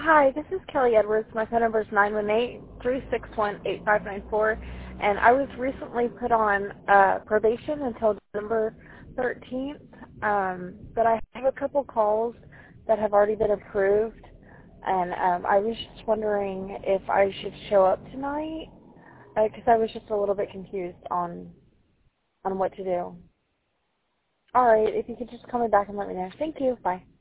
Hi, this is Kelly Edwards. My phone number is 918-361-8594, and I was recently put on probation until December 13th, but I have a couple calls that have already been approved, and I was just wondering if I should show up tonight, because I was just a little bit confused on what to do. All right, if you could just call me back and let me know. Thank you. Bye.